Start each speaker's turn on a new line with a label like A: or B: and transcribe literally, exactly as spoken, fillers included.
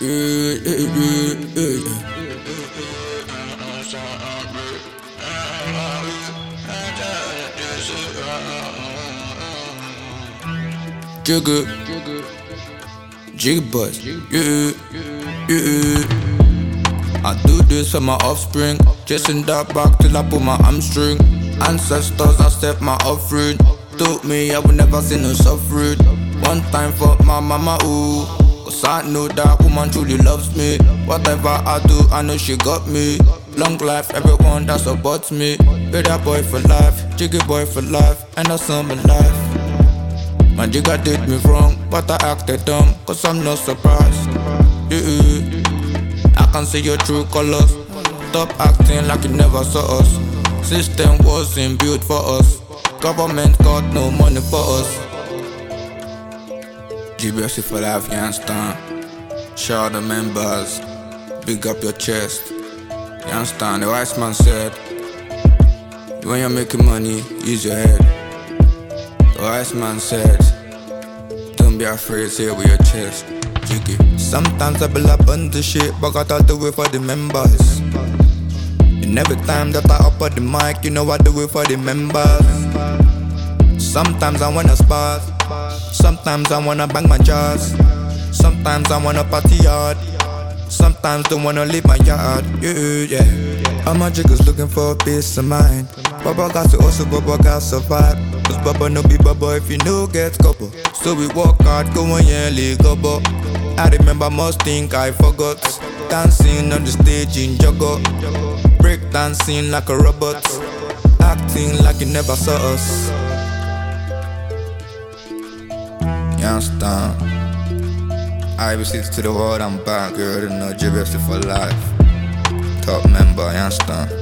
A: Yeah, yeah, yeah, yeah. Jigga, Jigga Buzz, yeah, yeah. I do this for my offspring, chasing that back till I pull my hamstring. Ancestors, I step my offering. Told me I would never see no suffering. One time for my mama, ooh, cause I know that woman truly loves me. Whatever I do, I know she got me. Long life, everyone that supports me. Be that boy for life, Jiggy boy for life, and that's all my life. My Jigga did me wrong, but I acted dumb, cause I'm not surprised. Yeah, I can see your true colors. Stop acting like you never saw us. System wasn't built for us. Government got no money for us. G B S C for life, you understand? Shout out the members, big up your chest. You understand? The wise man said, when you're making money, use your head. The wise man said, don't be afraid, say it with your chest. Jiggy. Sometimes I be like bunch shit, but I gotta do it for the members. And every time that I up on the mic, you know I do it for the members. Sometimes I wanna spaz, sometimes I wanna bang my jaws, sometimes I wanna party hard, sometimes don't wanna leave my yard. Yeah, yeah. All my jiggers looking for a peace of mind. Baba got to also, Baba got survive. Cause Baba no be Baba if you know get couple. So we work hard, go on yeah, league up. I remember most think I forgot. Dancing on the stage in Joggo, break dancing like a robot, acting like you never saw us. You understand? I will sit to the world, I'm back, girl, you know, G B S C for life. Top member, you understand?